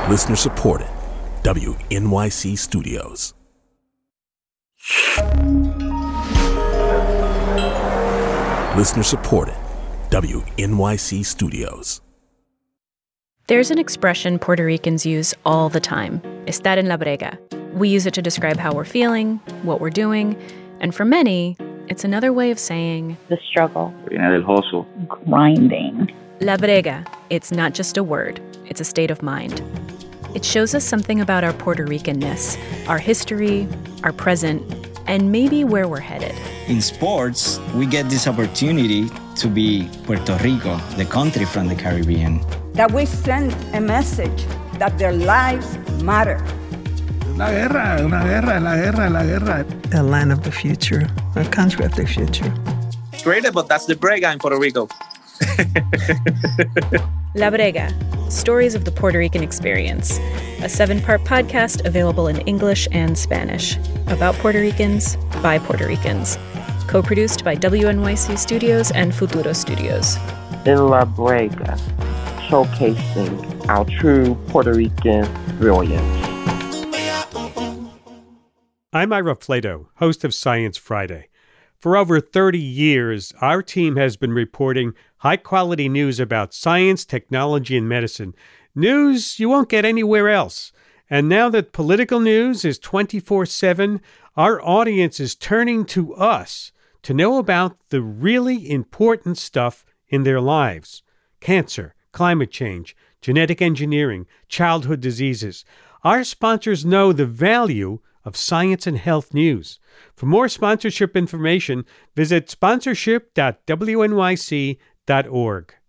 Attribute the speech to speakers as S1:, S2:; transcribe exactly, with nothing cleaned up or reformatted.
S1: Listener supported. W N Y C Studios. Listener supported. W N Y C Studios.
S2: There's an expression Puerto Ricans use all the time, estar en la brega. We use it to describe how we're feeling, what we're doing, and for many, it's another way of saying
S3: the struggle.
S4: Viene del hustle.
S3: Grinding.
S2: La brega. It's not just a word, it's a state of mind. It shows us something about our Puerto Rican-ness, our history, our present, and maybe where we're headed.
S5: In sports, we get this opportunity to be Puerto Rico, the country from the Caribbean.
S6: That we send a message that their lives matter.
S7: La guerra, una guerra, la guerra, la guerra.
S8: A land of the future, a country of the future.
S9: Great, but that's the brega in Puerto Rico.
S2: La Brega, Stories of the Puerto Rican Experience, a seven-part podcast available in English and Spanish, about Puerto Ricans, by Puerto Ricans, co-produced by W N Y C Studios and Futuro Studios.
S10: In La Brega, showcasing our true Puerto Rican brilliance.
S11: I'm Ira Flato, host of Science Friday. For over thirty years, our team has been reporting high-quality news about science, technology, and medicine. News you won't get anywhere else. And now that political news is twenty-four seven, our audience is turning to us to know about the really important stuff in their lives. Cancer, climate change, genetic engineering, childhood diseases. Our sponsors know the value of science and health news. For more sponsorship information, visit sponsorship dot w n y c dot org.